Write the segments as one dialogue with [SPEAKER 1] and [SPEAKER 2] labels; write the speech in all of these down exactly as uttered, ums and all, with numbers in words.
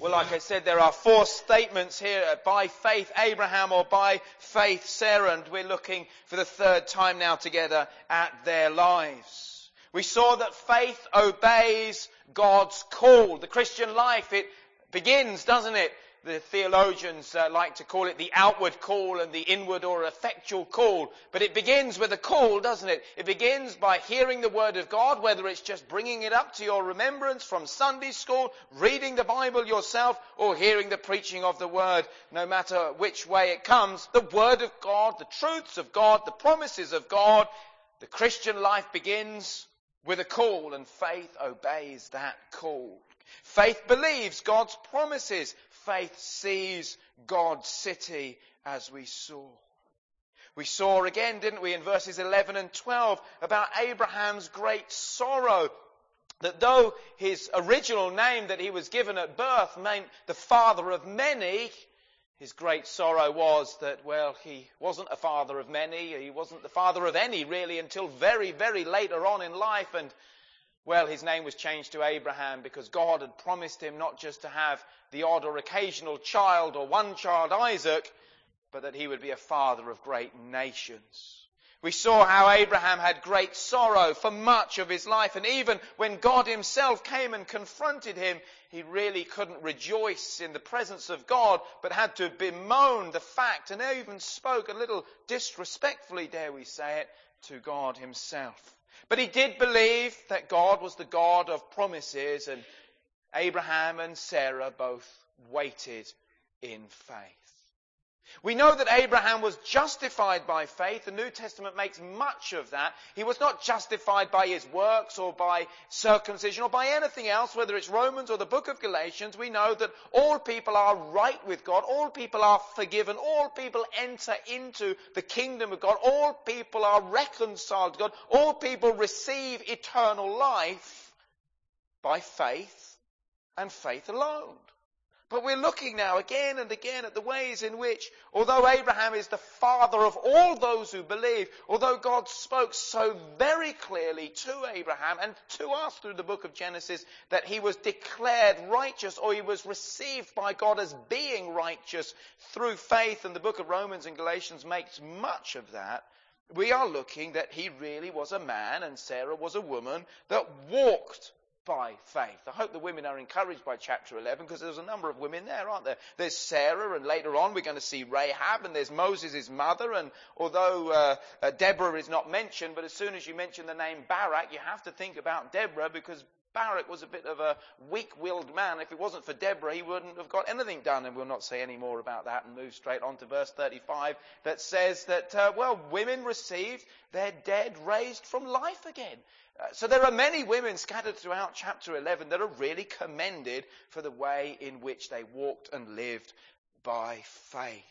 [SPEAKER 1] Well, like I said, there are four statements here, by faith Abraham or by faith Sarah, and we're looking for the third time now together at their lives. We saw that faith obeys God's call. The Christian life, it begins, doesn't it? The theologians uh, like to call it the outward call and the inward or effectual call. But it begins with a call, doesn't it? It begins by hearing the Word of God, whether it's just bringing it up to your remembrance from Sunday school, reading the Bible yourself, or hearing the preaching of the Word. No matter which way it comes, the Word of God, the truths of God, the promises of God, the Christian life begins with a call, and faith obeys that call. Faith believes God's promises. Faith sees God's city, as we saw. We saw again, didn't we, in verses eleven and twelve, about Abraham's great sorrow. That though his original name that he was given at birth meant the father of many, his great sorrow was that, well, he wasn't a father of many. He wasn't the father of any, really, until very, very later on in life. And well, his name was changed to Abraham because God had promised him not just to have the odd or occasional child or one child, Isaac, but that he would be a father of great nations. We saw how Abraham had great sorrow for much of his life, and even when God himself came and confronted him, he really couldn't rejoice in the presence of God, but had to bemoan the fact, and even spoke a little disrespectfully, dare we say it, to God himself. But he did believe that God was the God of promises, and Abraham and Sarah both waited in faith. We know that Abraham was justified by faith. The New Testament makes much of that. He was not justified by his works or by circumcision or by anything else, whether it's Romans or the book of Galatians. We know that all people are right with God. All people are forgiven. All people enter into the kingdom of God. All people are reconciled to God. All people receive eternal life by faith and faith alone. But we're looking now again and again at the ways in which, although Abraham is the father of all those who believe, although God spoke so very clearly to Abraham and to us through the book of Genesis that he was declared righteous, or he was received by God as being righteous through faith, and the book of Romans and Galatians makes much of that, we are looking that he really was a man and Sarah was a woman that walked by faith. I hope the women are encouraged by chapter eleven, because there's a number of women there, aren't there? There's Sarah, and later on we're going to see Rahab, and there's Moses' mother, and although uh, uh, Deborah is not mentioned, but as soon as you mention the name Barak, you have to think about Deborah, because Barak was a bit of a weak-willed man. If it wasn't for Deborah, he wouldn't have got anything done. And we'll not say any more about that and move straight on to verse thirty-five that says that, uh, well, women received their dead raised from life again. Uh, so there are many women scattered throughout chapter eleven that are really commended for the way in which they walked and lived by faith.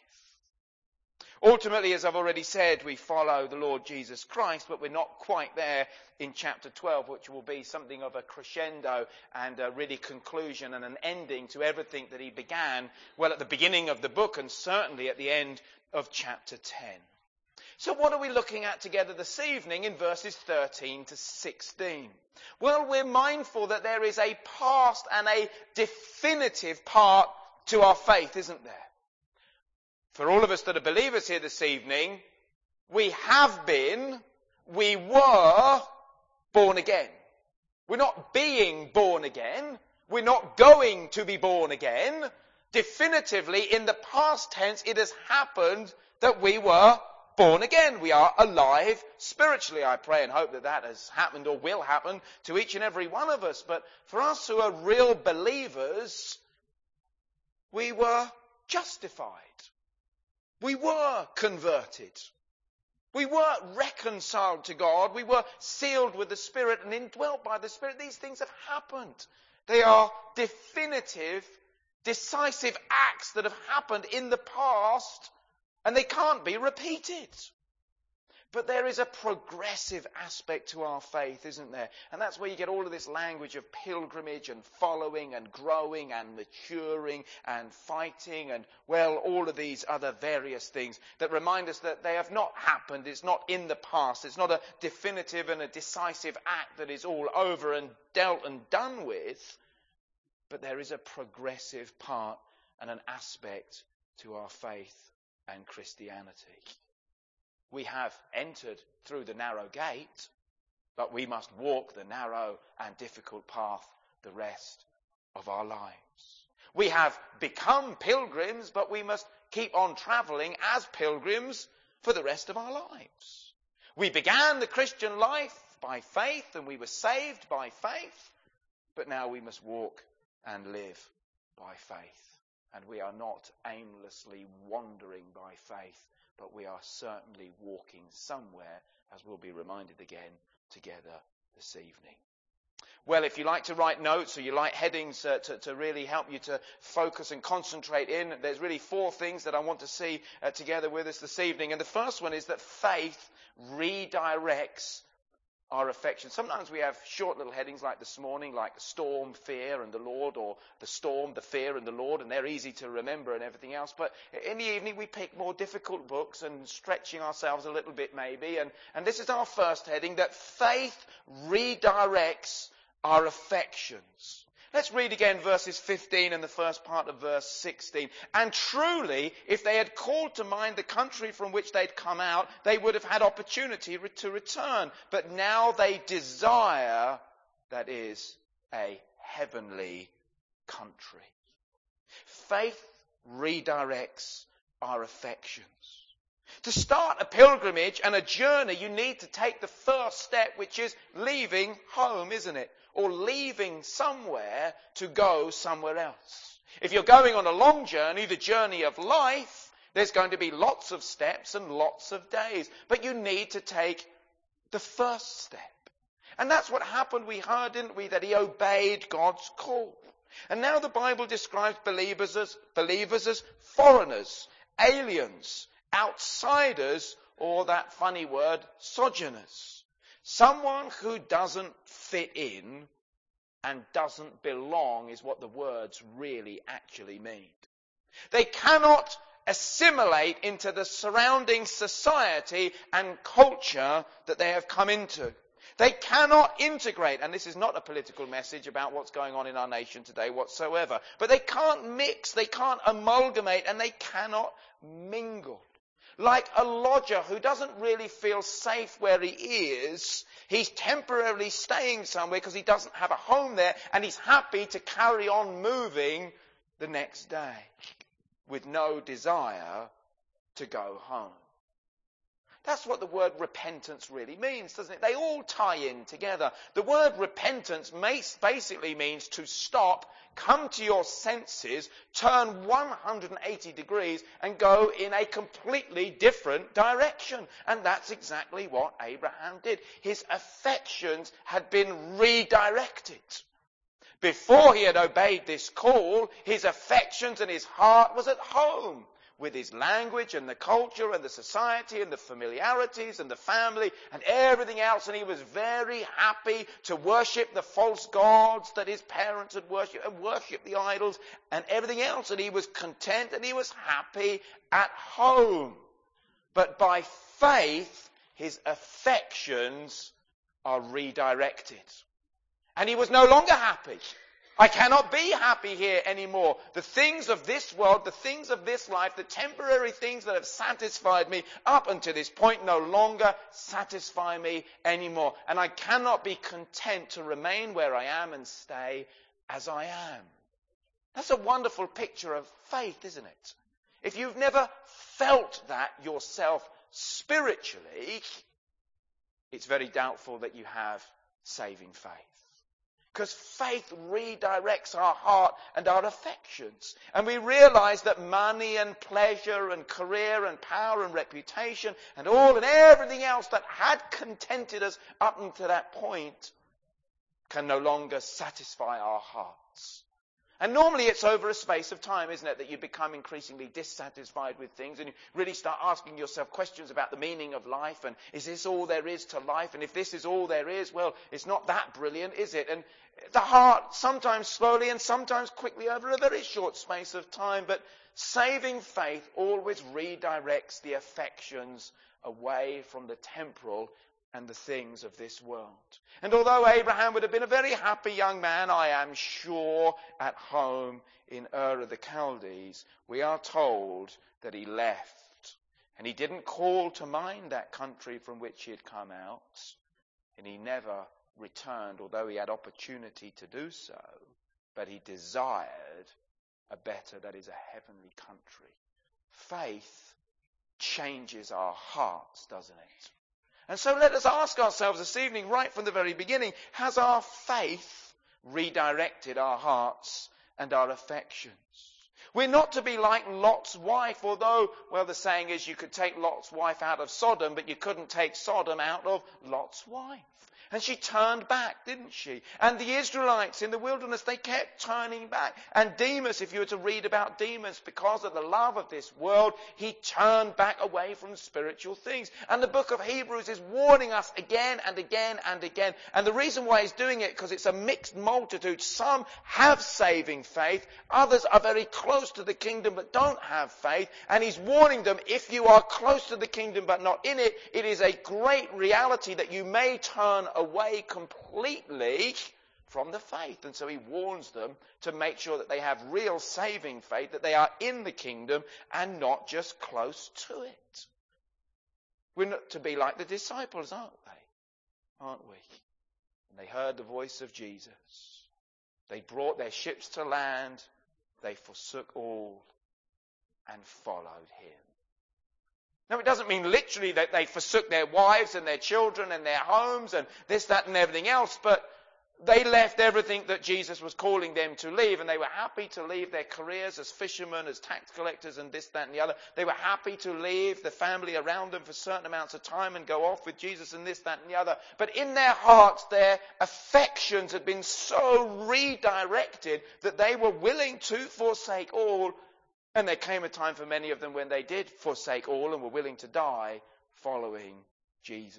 [SPEAKER 1] Ultimately, as I've already said, we follow the Lord Jesus Christ, but we're not quite there in chapter twelve, which will be something of a crescendo and a really conclusion and an ending to everything that he began, well, at the beginning of the book and certainly at the end of chapter ten. So what are we looking at together this evening in verses thirteen to sixteen? Well, we're mindful that there is a past and a definitive part to our faith, isn't there? For all of us that are believers here this evening, we have been, we were born again. We're not being born again. We're not going to be born again. Definitively, in the past tense, it has happened that we were born again. We are alive spiritually. I pray and hope that that has happened or will happen to each and every one of us. But for us who are real believers, we were justified. We were converted. We were reconciled to God. We were sealed with the Spirit and indwelt by the Spirit. These things have happened. They are definitive, decisive acts that have happened in the past, and they can't be repeated. But there is a progressive aspect to our faith, isn't there? And that's where you get all of this language of pilgrimage and following and growing and maturing and fighting and, well, all of these other various things that remind us that they have not happened. It's not in the past. It's not a definitive and a decisive act that is all over and dealt and done with. but there is a progressive part and an aspect to our faith and Christianity. We have entered through the narrow gate, but we must walk the narrow and difficult path the rest of our lives. We have become pilgrims, but we must keep on travelling as pilgrims for the rest of our lives. We began the Christian life by faith, and we were saved by faith, but now we must walk and live by faith. And we are not aimlessly wandering by faith, but we are certainly walking somewhere, as we'll be reminded again together this evening. Well, if you like to write notes or you like headings uh, to, to really help you to focus and concentrate in, there's really four things that I want to see uh, together with us this evening. And the first one is that faith redirects our affection. Sometimes we have short little headings like this morning, like storm, fear, and the Lord, or the storm, the fear, and the Lord, and they're easy to remember and everything else. But in the evening we pick more difficult books and stretching ourselves a little bit maybe. And, and this is our first heading, that faith redirects our affections. Let's read again verses fifteen and the first part of verse sixteen. And truly, if they had called to mind the country from which they'd come out, they would have had opportunity re- to return. But now they desire, that is, a heavenly country. Faith redirects our affections. To start a pilgrimage and a journey, you need to take the first step, which is leaving home, isn't it? Or leaving somewhere to go somewhere else. If you're going on a long journey, the journey of life, there's going to be lots of steps and lots of days. But you need to take the first step. And that's what happened. We heard, didn't we, that he obeyed God's call. And now the Bible describes believers as, believers as foreigners, aliens, outsiders, or that funny word, sojourners. Someone who doesn't fit in and doesn't belong is what the words really actually mean. They cannot assimilate into the surrounding society and culture that they have come into. They cannot integrate, and this is not a political message about what's going on in our nation today whatsoever, but they can't mix, they can't amalgamate, and they cannot mingle. Like a lodger who doesn't really feel safe where he is, he's temporarily staying somewhere because he doesn't have a home there, and he's happy to carry on moving the next day with no desire to go home. That's what the word repentance really means, doesn't it? They all tie in together. The word repentance basically means to stop, come to your senses, turn one hundred eighty degrees and go in a completely different direction. And that's exactly what Abraham did. His affections had been redirected. Before he had obeyed this call, his affections and his heart was at home with his language and the culture and the society and the familiarities and the family and everything else. And he was very happy to worship the false gods that his parents had worshipped and worship the idols and everything else. And he was content and he was happy at home. But by faith, his affections are redirected. And he was no longer happy. I cannot be happy here anymore. The things of this world, the things of this life, the temporary things that have satisfied me up until this point no longer satisfy me anymore. And I cannot be content to remain where I am and stay as I am. That's a wonderful picture of faith, isn't it? If you've never felt that yourself spiritually, it's very doubtful that you have saving faith. Because faith redirects our heart and our affections. And we realize that money and pleasure and career and power and reputation and all and everything else that had contented us up until that point can no longer satisfy our hearts. And normally it's over a space of time, isn't it, that you become increasingly dissatisfied with things and you really start asking yourself questions about the meaning of life and is this all there is to life? And if this is all there is, well, it's not that brilliant, is it? And the heart, sometimes slowly and sometimes quickly over a very short space of time, but saving faith always redirects the affections away from the temporal and the things of this world. And although Abraham would have been a very happy young man, I am sure, at home in Ur of the Chaldees, we are told that he left. And he didn't call to mind that country from which he had come out. And he never returned, although he had opportunity to do so. But he desired a better, that is, a heavenly country. Faith changes our hearts, doesn't it? And so let us ask ourselves this evening, right from the very beginning, has our faith redirected our hearts and our affections? We're not to be like Lot's wife, although, well, the saying is you could take Lot's wife out of Sodom, but you couldn't take Sodom out of Lot's wife. And she turned back, didn't she? And the Israelites in the wilderness, they kept turning back. And Demas, if you were to read about Demas, because of the love of this world, he turned back away from spiritual things. And the book of Hebrews is warning us again and again and again. And the reason why he's doing it, because it's a mixed multitude. Some have saving faith. Others are very close to the kingdom but don't have faith. And he's warning them, if you are close to the kingdom but not in it, it is a great reality that you may turn away away completely from the faith. And so he warns them to make sure that they have real saving faith, that they are in the kingdom and not just close to it. We're not to be like the disciples, aren't they? Aren't we? And they heard the voice of Jesus. They brought their ships to land. They forsook all and followed him. Now, it doesn't mean literally that they forsook their wives and their children and their homes and this, that, and everything else, but they left everything that Jesus was calling them to leave, and they were happy to leave their careers as fishermen, as tax collectors, and this, that, and the other. They were happy to leave the family around them for certain amounts of time and go off with Jesus and this, that, and the other. But in their hearts, their affections had been so redirected that they were willing to forsake all. And there came a time for many of them when they did forsake all and were willing to die following Jesus.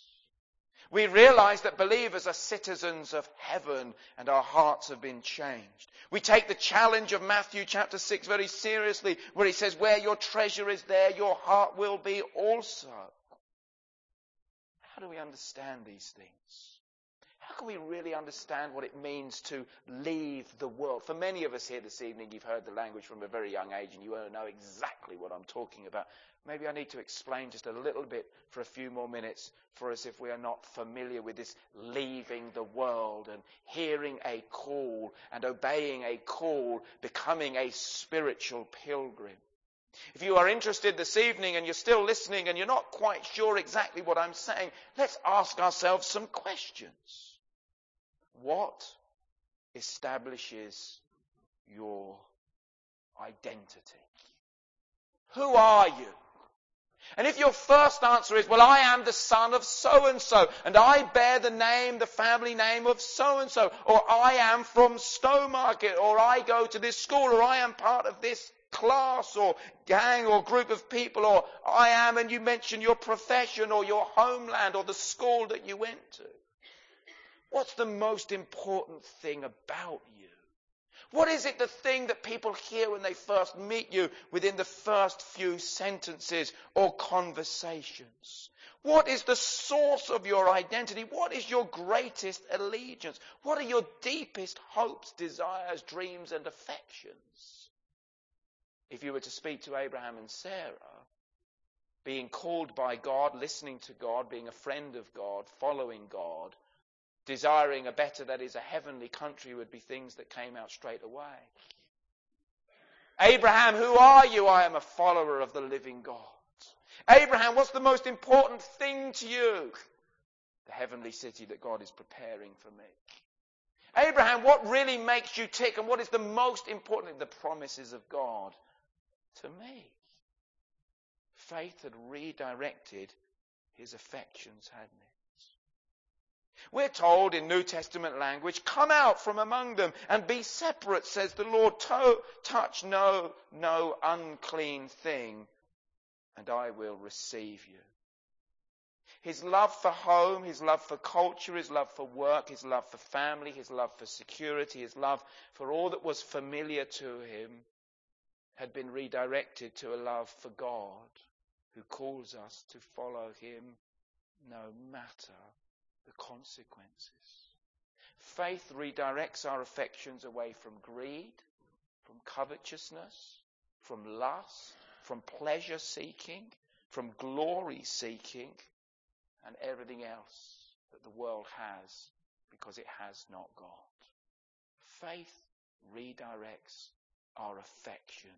[SPEAKER 1] We realize that believers are citizens of heaven and our hearts have been changed. We take the challenge of Matthew chapter six very seriously, where he says, where your treasure is, there your heart will be also. How do we understand these things? How can we really understand what it means to leave the world? For many of us here this evening, you've heard the language from a very young age and you won't know exactly what I'm talking about. Maybe I need to explain just a little bit for a few more minutes for us if we are not familiar with this leaving the world and hearing a call and obeying a call, becoming a spiritual pilgrim. If you are interested this evening and you're still listening and you're not quite sure exactly what I'm saying, let's ask ourselves some questions. What establishes your identity? Who are you? And if your first answer is, well, I am the son of so-and-so, and I bear the name, the family name of so-and-so, or I am from Stowmarket, or I go to this school, or I am part of this class, or gang, or group of people, or I am, and you mention your profession, or your homeland, or the school that you went to. What's the most important thing about you? What is it, the thing that people hear when they first meet you within the first few sentences or conversations? What is the source of your identity? What is your greatest allegiance? What are your deepest hopes, desires, dreams, and affections? If you were to speak to Abraham and Sarah, being called by God, listening to God, being a friend of God, following God, desiring a better, that is, a heavenly country, would be things that came out straight away. Abraham, who are you? I am a follower of the living God. Abraham, what's the most important thing to you? The heavenly city that God is preparing for me. Abraham, what really makes you tick, and what is the most important? The promises of God to me. Faith had redirected his affections, hadn't it? We're told in New Testament language, come out from among them and be separate, says the Lord. To- touch no, no unclean thing, and I will receive you. His love for home, his love for culture, his love for work, his love for family, his love for security, his love for all that was familiar to him had been redirected to a love for God, who calls us to follow him no matter the consequences. Faith redirects our affections away from greed, from covetousness, from lust, from pleasure seeking, from glory seeking, and everything else that the world has because it has not God. Faith redirects our affections.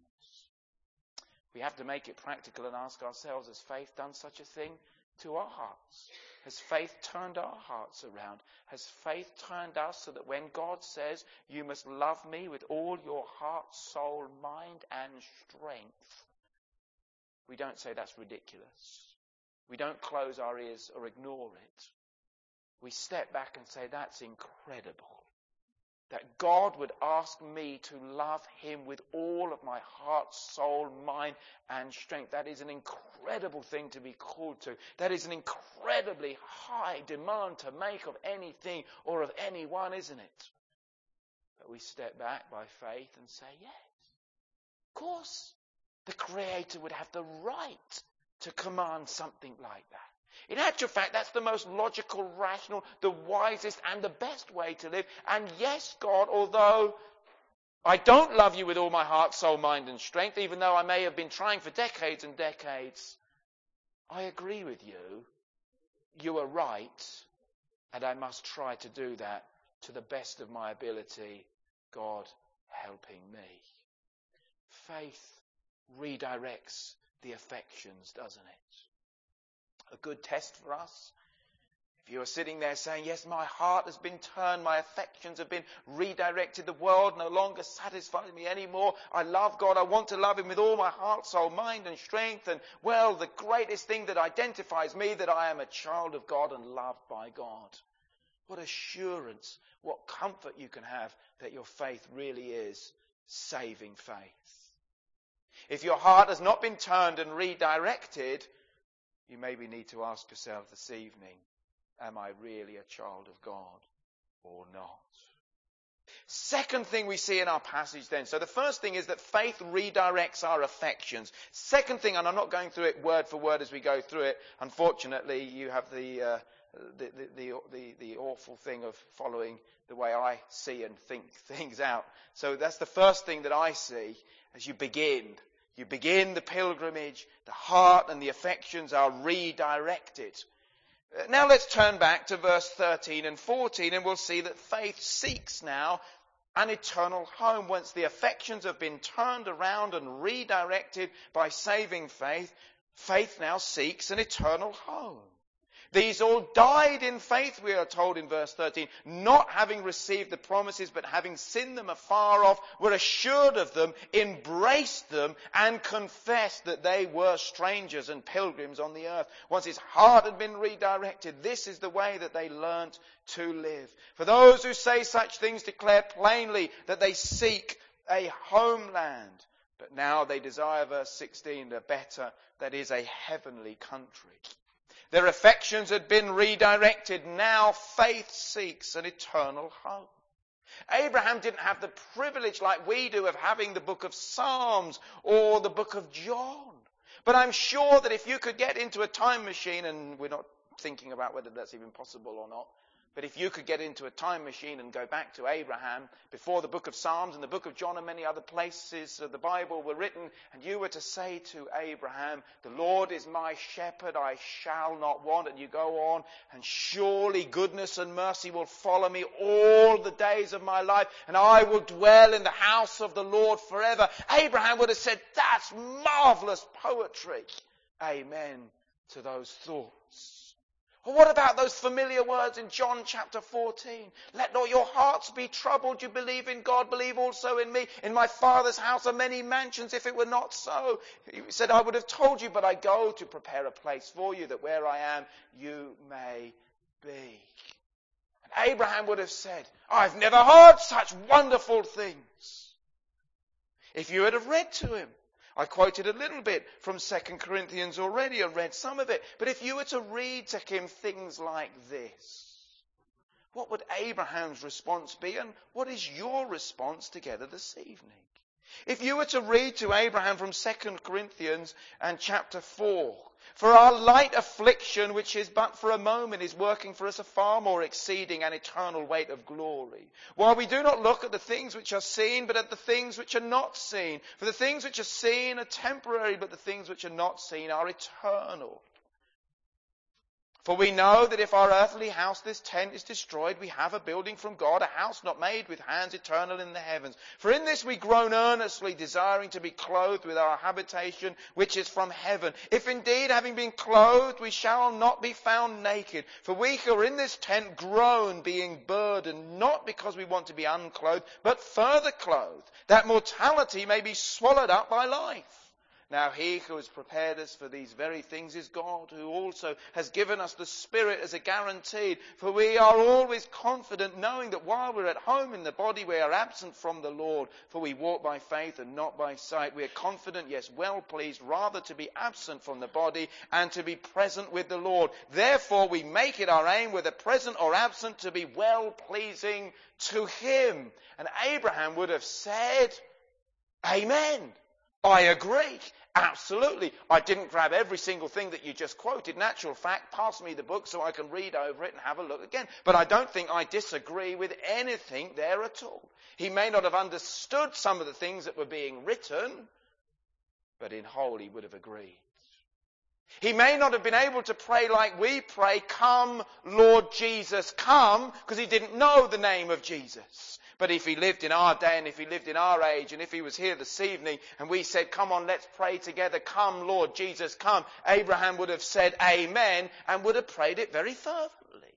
[SPEAKER 1] We have to make it practical and ask ourselves, has faith done such a thing to our hearts? Has faith turned our hearts around? Has faith turned us so that when God says, you must love me with all your heart, soul, mind and strength, we don't say that's ridiculous. We don't close our ears or ignore it. We step back and say, that's incredible. That God would ask me to love him with all of my heart, soul, mind and strength. That is an incredible thing to be called to. That is an incredibly high demand to make of anything or of anyone, isn't it? But we step back by faith and say, yes, of course, the Creator would have the right to command something like that. In actual fact, that's the most logical, rational, the wisest and the best way to live. And yes, God, although I don't love you with all my heart, soul, mind and strength, even though I may have been trying for decades and decades, I agree with you. You are right. And I must try to do that to the best of my ability, God helping me. Faith redirects the affections, doesn't it? A good test for us. If you are sitting there saying, yes, my heart has been turned, my affections have been redirected, the world no longer satisfies me anymore, I love God, I want to love him with all my heart, soul, mind and strength, and well, the greatest thing that identifies me, that I am a child of God and loved by God. What assurance, what comfort you can have that your faith really is saving faith. If your heart has not been turned and redirected, you maybe need to ask yourself this evening, am I really a child of God or not? Second thing we see in our passage then. So the first thing is that faith redirects our affections. Second thing, and I'm not going through it word for word as we go through it. Unfortunately, you have the, uh, the, the, the, the, the awful thing of following the way I see and think things out. So that's the first thing that I see as you begin. You begin the pilgrimage, the heart and the affections are redirected. Now let's turn back to verse thirteen and fourteen and we'll see that faith seeks now an eternal home. Once the affections have been turned around and redirected by saving faith, faith now seeks an eternal home. These all died in faith, we are told in verse thirteen, not having received the promises, but having seen them afar off, were assured of them, embraced them, and confessed that they were strangers and pilgrims on the earth. Once his heart had been redirected, this is the way that they learnt to live. For those who say such things declare plainly that they seek a homeland. But now they desire, verse sixteen, a better, that is a heavenly country. Their affections had been redirected. Now faith seeks an eternal home. Abraham didn't have the privilege like we do of having the book of Psalms or the book of John. But I'm sure that if you could get into a time machine, and we're not thinking about whether that's even possible or not, but if you could get into a time machine and go back to Abraham before the book of Psalms and the book of John and many other places of the Bible were written, and you were to say to Abraham, the Lord is my shepherd, I shall not want, and you go on, and surely goodness and mercy will follow me all the days of my life, and I will dwell in the house of the Lord forever. Abraham would have said, that's marvelous poetry. Amen to those thoughts. Or what about those familiar words in John chapter fourteen? Let not your hearts be troubled. You believe in God, believe also in me. In my Father's house are many mansions. If it were not so, he said, I would have told you, but I go to prepare a place for you, that where I am, you may be. And Abraham would have said, I've never heard such wonderful things. If you had have read to him, I quoted a little bit from Second Corinthians already and read some of it. But if you were to read to him things like this, what would Abraham's response be? And what is your response together this evening? If you were to read to Abraham from Second Corinthians and chapter four, For our light affliction, which is but for a moment, is working for us a far more exceeding and eternal weight of glory. While we do not look at the things which are seen, but at the things which are not seen. For the things which are seen are temporary, but the things which are not seen are eternal. For we know that if our earthly house, this tent, is destroyed, we have a building from God, a house not made with hands, eternal in the heavens. For in this we groan earnestly, desiring to be clothed with our habitation, which is from heaven. If indeed, having been clothed, we shall not be found naked. For we who are in this tent groan, being burdened, not because we want to be unclothed, but further clothed, that mortality may be swallowed up by life. Now he who has prepared us for these very things is God, who also has given us the Spirit as a guarantee. For we are always confident, knowing that while we're at home in the body, we are absent from the Lord. For we walk by faith and not by sight. We are confident, yes, well pleased, rather to be absent from the body and to be present with the Lord. Therefore we make it our aim, whether present or absent, to be well pleasing to him. And Abraham would have said, Amen. I agree. Absolutely. I didn't grab every single thing that you just quoted. Natural fact, pass me the book so I can read over it and have a look again. But I don't think I disagree with anything there at all. He may not have understood some of the things that were being written, but in whole he would have agreed. He may not have been able to pray like we pray, come, Lord Jesus, come, because he didn't know the name of Jesus. But if he lived in our day and if he lived in our age and if he was here this evening and we said, come on, let's pray together, come, Lord Jesus, come, Abraham would have said amen and would have prayed it very fervently.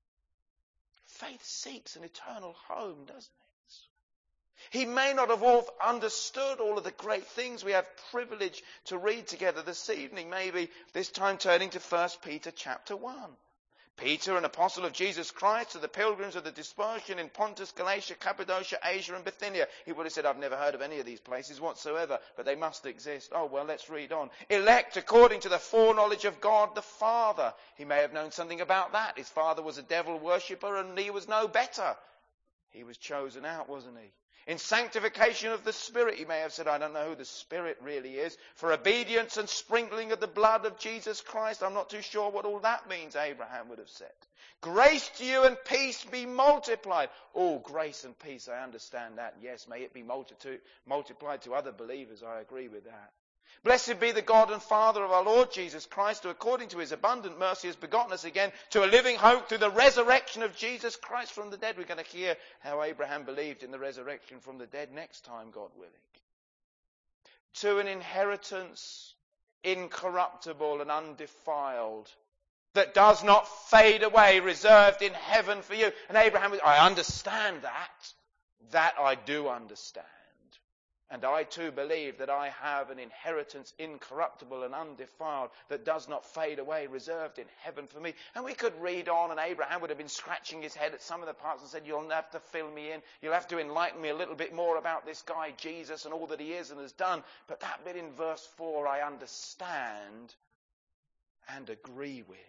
[SPEAKER 1] Faith seeks an eternal home, doesn't it? He may not have all understood all of the great things we have privilege to read together this evening. Maybe this time turning to First Peter chapter one. Peter, an apostle of Jesus Christ, to the pilgrims of the dispersion in Pontus, Galatia, Cappadocia, Asia and Bithynia. He would have said, I've never heard of any of these places whatsoever, but they must exist. Oh, well, let's read on. Elect according to the foreknowledge of God the Father. He may have known something about that. His father was a devil worshipper and he was no better. He was chosen out, wasn't he? In sanctification of the Spirit, he may have said, I don't know who the Spirit really is. For obedience and sprinkling of the blood of Jesus Christ, I'm not too sure what all that means, Abraham would have said. Grace to you and peace be multiplied. Oh, grace and peace, I understand that. Yes, may it be multitude, multiplied to other believers. I agree with that. Blessed be the God and Father of our Lord Jesus Christ, who according to his abundant mercy has begotten us again to a living hope through the resurrection of Jesus Christ from the dead. We're going to hear how Abraham believed in the resurrection from the dead next time, God willing. To an inheritance incorruptible and undefiled, that does not fade away, reserved in heaven for you. And Abraham was, I understand that. That I do understand. And I too believe that I have an inheritance incorruptible and undefiled that does not fade away, reserved in heaven for me. And we could read on, and Abraham would have been scratching his head at some of the parts and said, you'll have to fill me in. You'll have to enlighten me a little bit more about this guy Jesus and all that he is and has done. But that bit in verse four I understand and agree with.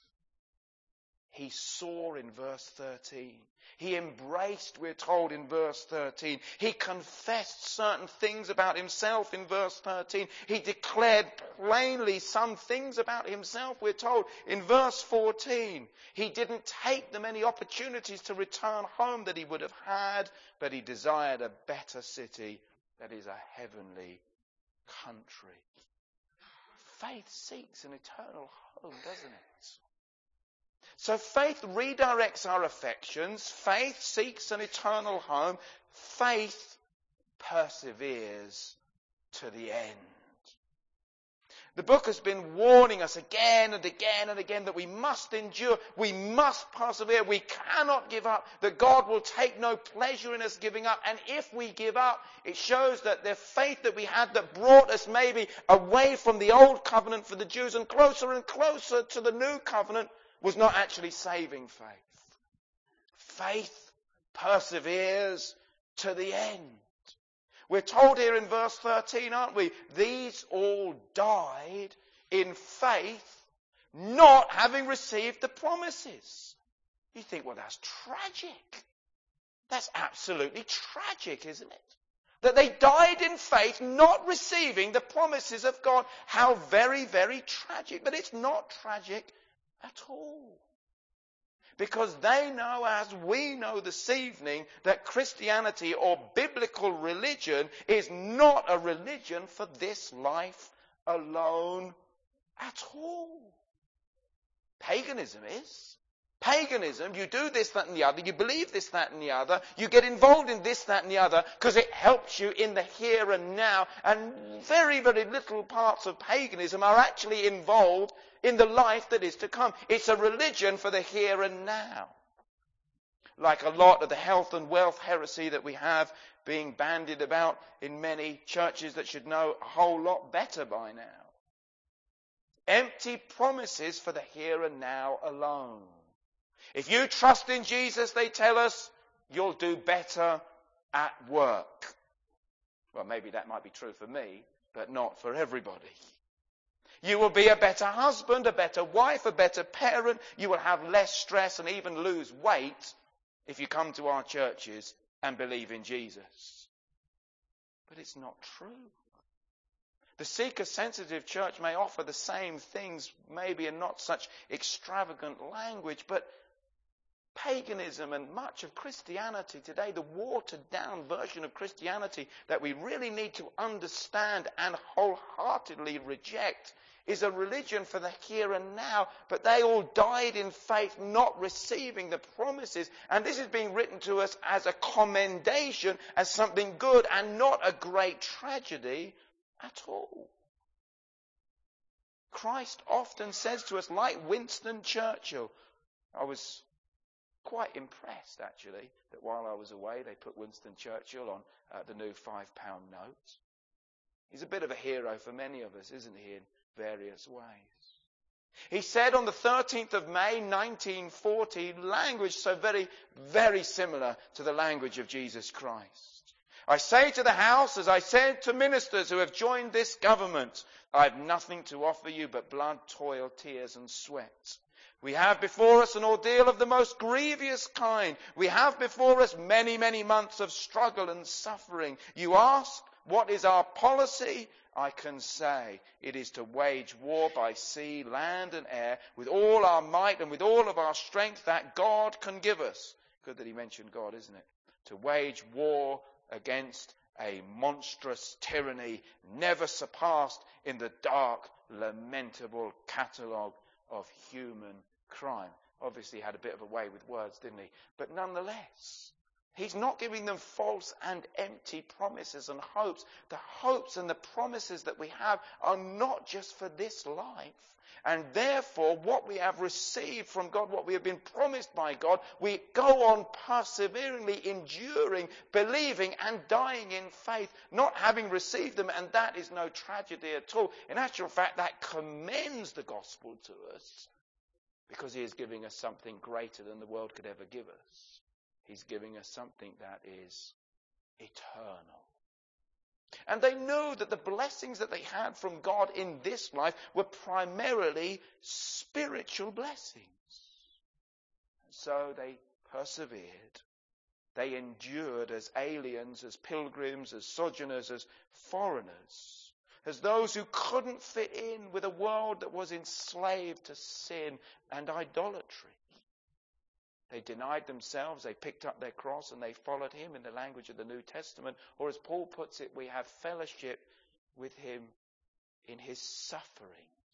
[SPEAKER 1] He saw in verse thirteen. He embraced, we're told in verse thirteen. He confessed certain things about himself in verse thirteen. He declared plainly some things about himself, we're told, in verse fourteen. He didn't take the many opportunities to return home that he would have had, but he desired a better city that is a heavenly country. Faith seeks an eternal home, doesn't it? So faith redirects our affections. Faith seeks an eternal home. Faith perseveres to the end. The book has been warning us again and again and again that we must endure, we must persevere, we cannot give up, that God will take no pleasure in us giving up. And if we give up, it shows that the faith that we had that brought us maybe away from the old covenant for the Jews and closer and closer to the new covenant was not actually saving faith. Faith perseveres to the end. We're told here in verse thirteen, aren't we? These all died in faith, not having received the promises. You think, well, that's tragic. That's absolutely tragic, isn't it? That they died in faith, not receiving the promises of God. How very, very tragic. But it's not tragic at all. Because they know, as we know this evening, that Christianity or biblical religion is not a religion for this life alone at all. Paganism is. Paganism, you do this, that and the other, you believe this, that and the other, you get involved in this, that and the other, because it helps you in the here and now, and very, very little parts of paganism are actually involved in the life that is to come. It's a religion for the here and now. Like a lot of the health and wealth heresy that we have being bandied about in many churches that should know a whole lot better by now. Empty promises for the here and now alone. If you trust in Jesus, they tell us, you'll do better at work. Well, maybe that might be true for me, but not for everybody. You will be a better husband, a better wife, a better parent. You will have less stress and even lose weight if you come to our churches and believe in Jesus. But it's not true. The seeker-sensitive church may offer the same things, maybe in not such extravagant language, but paganism and much of Christianity today, the watered-down version of Christianity that we really need to understand and wholeheartedly reject, is a religion for the here and now, but they all died in faith, not receiving the promises. And this is being written to us as a commendation, as something good, and not a great tragedy at all. Christ often says to us, like Winston Churchill, I was quite impressed, actually, that while I was away, they put Winston Churchill on uh, the new five pound notes. He's a bit of a hero for many of us, isn't he, in various ways. He said on the thirteenth of May, nineteen forty, language so very, very similar to the language of Jesus Christ. I say to the House, as I said to ministers who have joined this government, I have nothing to offer you but blood, toil, tears and sweat. We have before us an ordeal of the most grievous kind. We have before us many, many months of struggle and suffering. You ask, what is our policy? I can say it is to wage war by sea, land and air with all our might and with all of our strength that God can give us. Good that he mentioned God, isn't it? To wage war against a monstrous tyranny never surpassed in the dark, lamentable catalogue of human crime. Obviously he had a bit of a way with words, didn't he? But nonetheless, he's not giving them false and empty promises and hopes. The hopes and the promises that we have are not just for this life. And therefore, what we have received from God, what we have been promised by God, we go on perseveringly, enduring, believing and dying in faith, not having received them. And that is no tragedy at all. In actual fact, that commends the gospel to us because he is giving us something greater than the world could ever give us. He's giving us something that is eternal. And they knew that the blessings that they had from God in this life were primarily spiritual blessings. So they persevered. They endured as aliens, as pilgrims, as sojourners, as foreigners, as those who couldn't fit in with a world that was enslaved to sin and idolatry. They denied themselves, they picked up their cross and they followed him in the language of the New Testament. Or as Paul puts it, we have fellowship with him in his sufferings.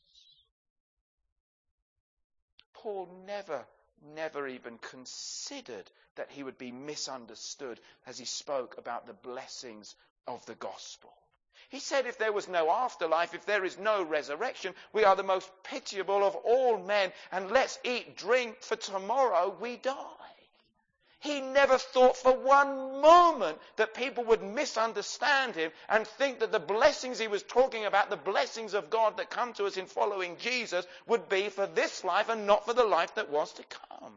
[SPEAKER 1] Paul never, never even considered that he would be misunderstood as he spoke about the blessings of the gospel. He said if there was no afterlife, if there is no resurrection, we are the most pitiable of all men, and let's eat, drink, for tomorrow we die. He never thought for one moment that people would misunderstand him and think that the blessings he was talking about, the blessings of God that come to us in following Jesus, would be for this life and not for the life that was to come.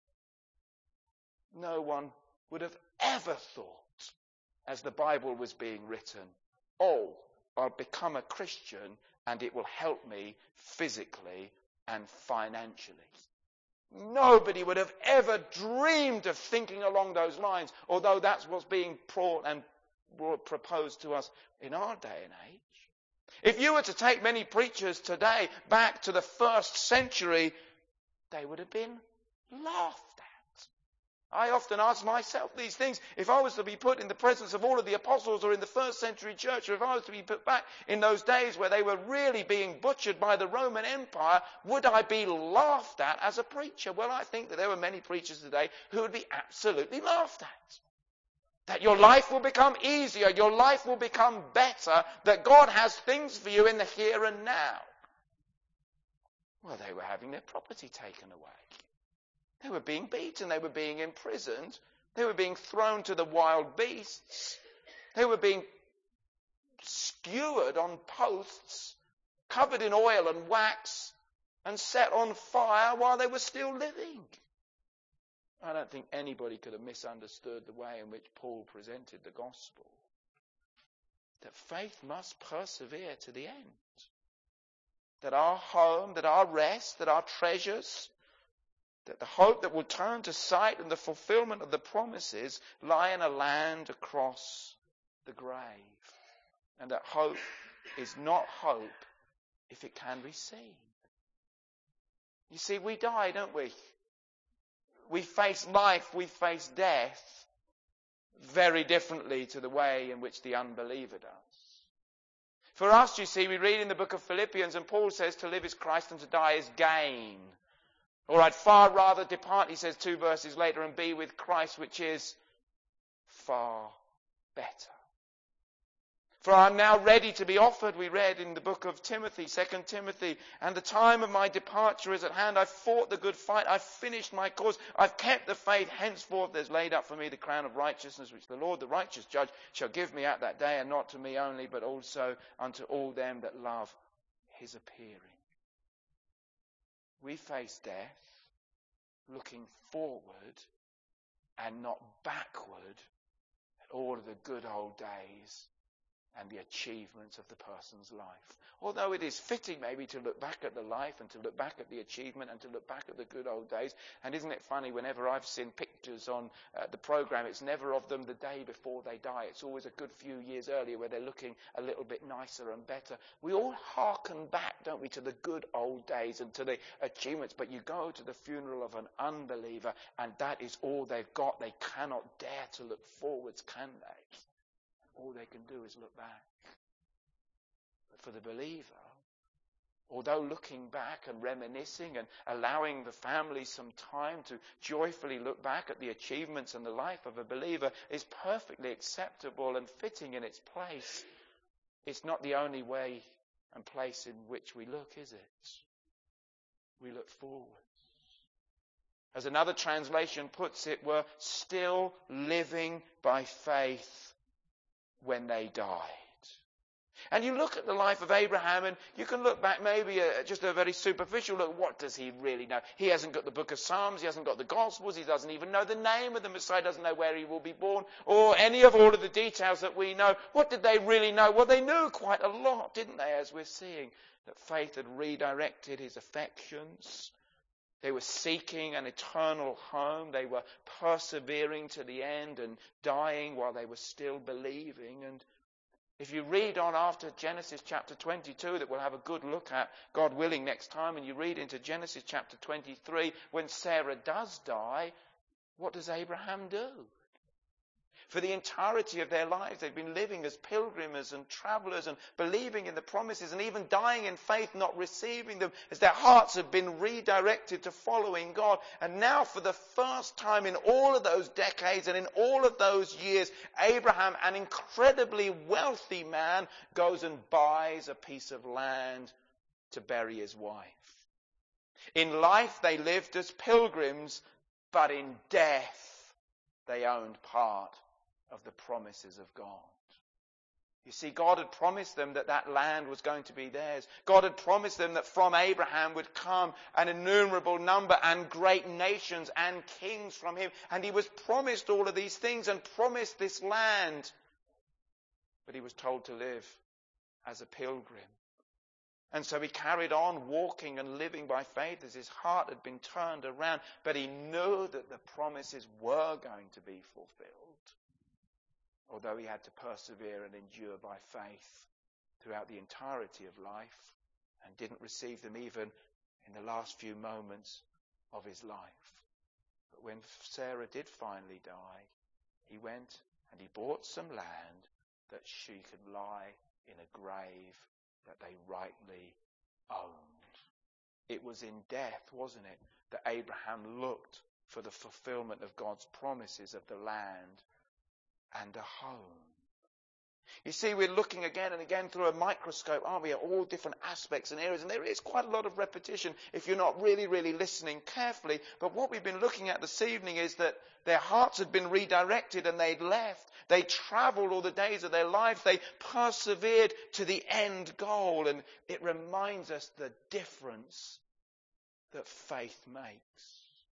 [SPEAKER 1] No one would have ever thought, as the Bible was being written, oh, I'll become a Christian and it will help me physically and financially. Nobody would have ever dreamed of thinking along those lines, although that's what's being brought and proposed to us in our day and age. If you were to take many preachers today back to the first century, they would have been laughed at. I often ask myself these things. If I was to be put in the presence of all of the apostles or in the first century church, or if I was to be put back in those days where they were really being butchered by the Roman Empire, would I be laughed at as a preacher? Well, I think that there were many preachers today who would be absolutely laughed at. That your life will become easier, your life will become better, that God has things for you in the here and now. Well, they were having their property taken away. They were being beaten, they were being imprisoned, they were being thrown to the wild beasts, they were being skewered on posts, covered in oil and wax, and set on fire while they were still living. I don't think anybody could have misunderstood the way in which Paul presented the gospel. That faith must persevere to the end. That our home, that our rest, that our treasures, that the hope that will turn to sight and the fulfillment of the promises lie in a land across the grave. And that hope is not hope if it can be seen. You see, we die, don't we? We face life, we face death very differently to the way in which the unbeliever does. For us, you see, we read in the book of Philippians, and Paul says to live is Christ and to die is gain. Or I'd far rather depart, he says two verses later, and be with Christ, which is far better. For I'm now ready to be offered, we read in the book of Timothy, Second Timothy, and the time of my departure is at hand. I've fought the good fight, I've finished my course, I've kept the faith. Henceforth there's laid up for me the crown of righteousness, which the Lord, the righteous judge, shall give me at that day, and not to me only, but also unto all them that love his appearing. We face death looking forward and not backward at all of the good old days and the achievements of the person's life. Although it is fitting maybe to look back at the life and to look back at the achievement and to look back at the good old days. And isn't it funny, whenever I've seen pictures on uh, the programme, it's never of them the day before they die. It's always a good few years earlier where they're looking a little bit nicer and better. We all hearken back, don't we, to the good old days and to the achievements. But you go to the funeral of an unbeliever and that is all they've got. They cannot dare to look forwards, can they? All they can do is look back. But for the believer, although looking back and reminiscing and allowing the family some time to joyfully look back at the achievements and the life of a believer is perfectly acceptable and fitting in its place, it's not the only way and place in which we look, is it? We look forward. As another translation puts it, we're still living by faith when they died. And you look at the life of Abraham and you can look back maybe at just a very superficial look. What does he really know? He hasn't got the book of Psalms, he hasn't got the Gospels, he doesn't even know the name of the Messiah, doesn't know where he will be born, or any of all of the details that we know. What did they really know? Well, they knew quite a lot, didn't they, as we're seeing, that faith had redirected his affections. They were seeking an eternal home. They were persevering to the end and dying while they were still believing. And if you read on after Genesis chapter twenty-two, that we'll have a good look at, God willing, next time, and you read into Genesis chapter twenty-three, when Sarah does die, what does Abraham do? For the entirety of their lives, they've been living as pilgrims and travellers and believing in the promises and even dying in faith, not receiving them, as their hearts have been redirected to following God. And now, for the first time in all of those decades and in all of those years, Abraham, an incredibly wealthy man, goes and buys a piece of land to bury his wife. In life, they lived as pilgrims, but in death, they owned part of the promises of God. You see, God had promised them that that land was going to be theirs. God had promised them that from Abraham would come an innumerable number and great nations and kings from him. And he was promised all of these things and promised this land. But he was told to live as a pilgrim. And so he carried on walking and living by faith as his heart had been turned around. But he knew that the promises were going to be fulfilled. although he had to persevere and endure by faith throughout the entirety of life, and didn't receive them even in the last few moments of his life. But when Sarah did finally die, he went and he bought some land that she could lie in a grave that they rightly owned. It was in death, wasn't it, that Abraham looked for the fulfillment of God's promises of the land and a home. You see, we're looking again and again through a microscope, aren't we, at all different aspects and areas. And there is quite a lot of repetition if you're not really, really listening carefully. But what we've been looking at this evening is that their hearts had been redirected and they'd left. They travelled all the days of their lives. They persevered to the end goal. And it reminds us the difference that faith makes.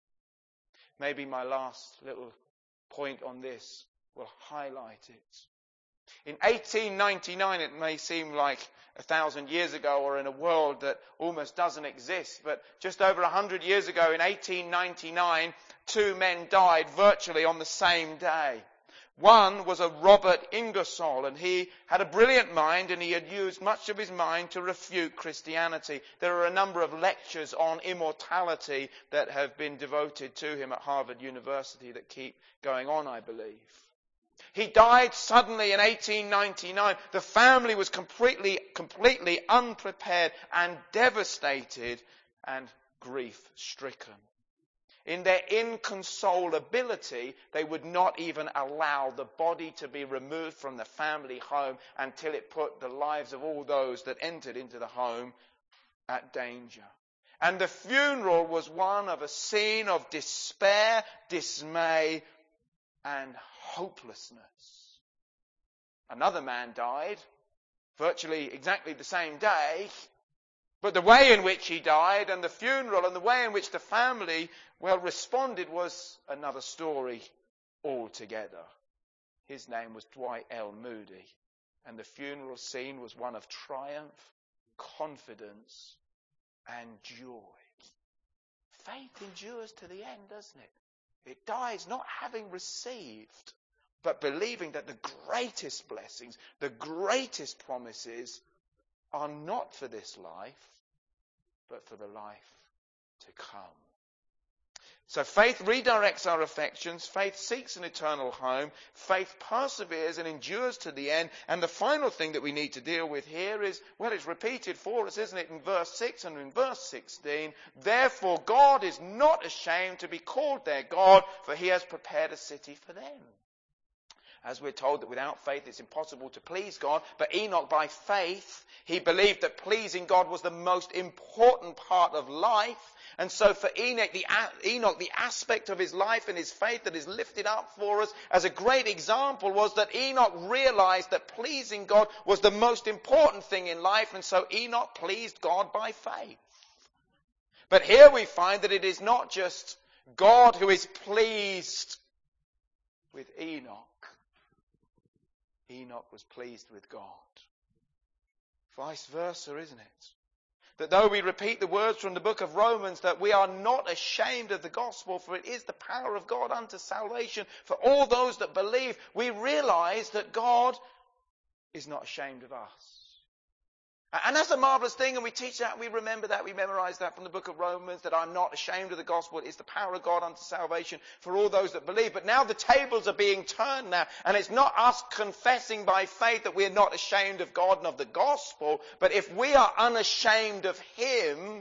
[SPEAKER 1] Maybe my last little point on this will highlight it. In eighteen ninety-nine, it may seem like a thousand years ago or in a world that almost doesn't exist, but just over a hundred years ago in eighteen ninety-nine, two men died virtually on the same day. One was a Robert Ingersoll, and he had a brilliant mind, and he had used much of his mind to refute Christianity. There are a number of lectures on immortality that have been devoted to him at Harvard University that keep going on, I believe. He died suddenly in eighteen ninety-nine. The family was completely, completely unprepared and devastated and grief-stricken. In their inconsolability, they would not even allow the body to be removed from the family home until it put the lives of all those that entered into the home at danger. And the funeral was one of a scene of despair, dismay, and hopelessness. Another man died, virtually exactly the same day, but the way in which he died and the funeral and the way in which the family, well, responded was another story altogether. His name was Dwight L. Moody, and the funeral scene was one of triumph, confidence, and joy. Faith endures to the end, doesn't it? It dies not having received, but believing that the greatest blessings, the greatest promises are not for this life, but for the life to come. So faith redirects our affections, faith seeks an eternal home, faith perseveres and endures to the end. And the final thing that we need to deal with here is, well, it's repeated for us, isn't it, in verse six and in verse sixteen. Therefore God is not ashamed to be called their God, for he has prepared a city for them. As we're told that without faith it's impossible to please God, but Enoch by faith, he believed that pleasing God was the most important part of life. And so for Enoch the, Enoch, the aspect of his life and his faith that is lifted up for us as a great example was that Enoch realized that pleasing God was the most important thing in life, and so Enoch pleased God by faith. But here we find that it is not just God who is pleased with Enoch. Enoch was pleased with God. Vice versa, isn't it? That though we repeat the words from the book of Romans that we are not ashamed of the gospel, for it is the power of God unto salvation for all those that believe, we realize that God is not ashamed of us. And that's a marvelous thing, and we teach that, we remember that, we memorize that from the book of Romans, that I'm not ashamed of the gospel. It's the power of God unto salvation for all those that believe. But now the tables are being turned now, and it's not us confessing by faith that we're not ashamed of God and of the gospel, but if we are unashamed of him,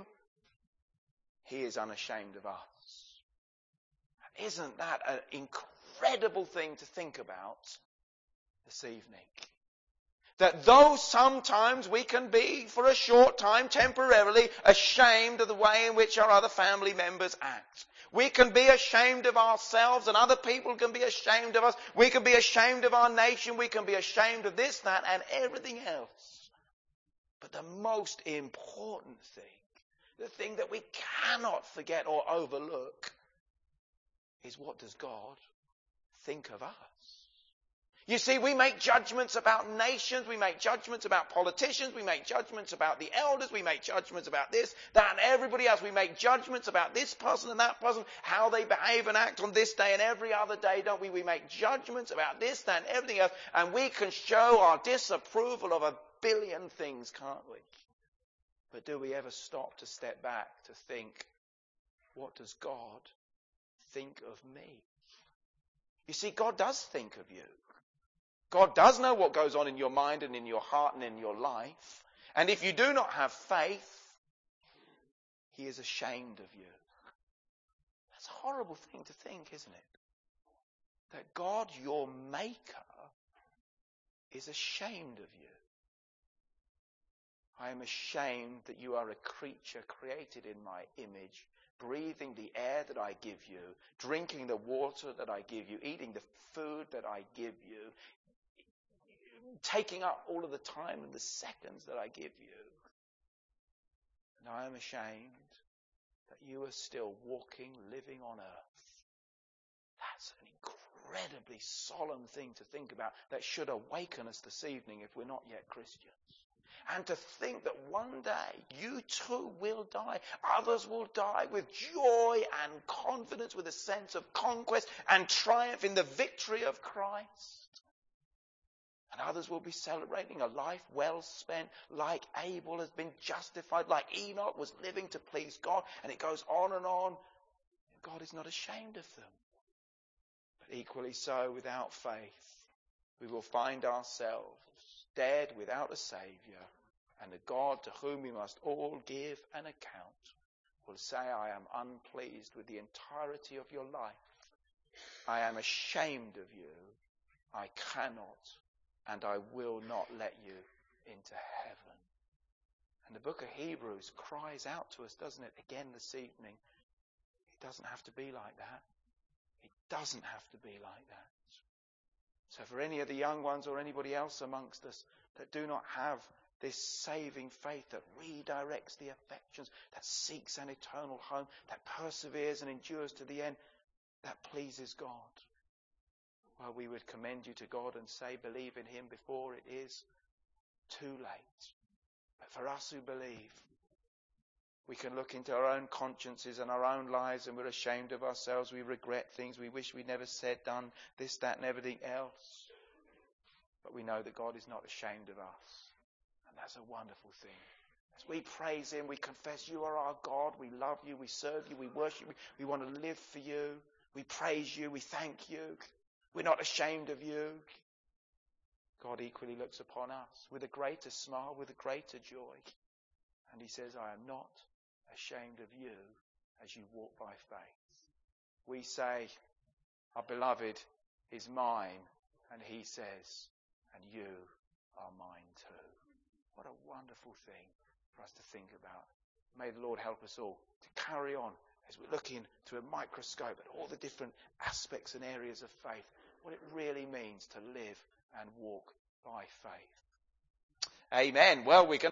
[SPEAKER 1] he is unashamed of us. Isn't that an incredible thing to think about this evening? That though sometimes we can be, for a short time, temporarily, ashamed of the way in which our other family members act. We can be ashamed of ourselves, and other people can be ashamed of us. We can be ashamed of our nation. We can be ashamed of this, that, and everything else. But the most important thing, the thing that we cannot forget or overlook, is what does God think of us? You see, we make judgments about nations, we make judgments about politicians, we make judgments about the elders, we make judgments about this, that and everybody else. We make judgments about this person and that person, how they behave and act on this day and every other day, don't we? We make judgments about this, that and everything else, and we can show our disapproval of a billion things, can't we? But do we ever stop to step back to think, what does God think of me? You see, God does think of you. God does know what goes on in your mind and in your heart and in your life. And if you do not have faith, he is ashamed of you. That's a horrible thing to think, isn't it? That God, your maker, is ashamed of you. I am ashamed that you are a creature created in my image, breathing the air that I give you, drinking the water that I give you, eating the food that I give you, taking up all of the time and the seconds that I give you. And I am ashamed that you are still walking, living on earth. That's an incredibly solemn thing to think about that should awaken us this evening if we're not yet Christians. And to think that one day you too will die. Others will die with joy and confidence, with a sense of conquest and triumph in the victory of Christ. And others will be celebrating a life well spent, like Abel has been justified, like Enoch was living to please God. And it goes on and on. God is not ashamed of them. But equally so, without faith, we will find ourselves dead without a Saviour, and the God to whom we must all give an account will say, I am unpleased with the entirety of your life. I am ashamed of you. I cannot and I will not let you into heaven. And the book of Hebrews cries out to us, doesn't it, again this evening? It doesn't have to be like that. It doesn't have to be like that. So for any of the young ones or anybody else amongst us that do not have this saving faith that redirects the affections, that seeks an eternal home, that perseveres and endures to the end, that pleases God, well, we would commend you to God and say, believe in him before it is too late. But for us who believe, we can look into our own consciences and our own lives, and we're ashamed of ourselves. We regret things. We wish we'd never said, done this, that, and everything else. But we know that God is not ashamed of us. And that's a wonderful thing. As we praise him, we confess you are our God. We love you. We serve you. We worship you. We want to live for you. We praise you. We thank you. We're not ashamed of you. God equally looks upon us with a greater smile, with a greater joy. And he says, I am not ashamed of you as you walk by faith. We say, our beloved is mine, and he says, and you are mine too. What a wonderful thing for us to think about. May the Lord help us all to carry on as we're looking through a microscope at all the different aspects and areas of faith, what it really means to live and walk by faith. Amen. Well, we're going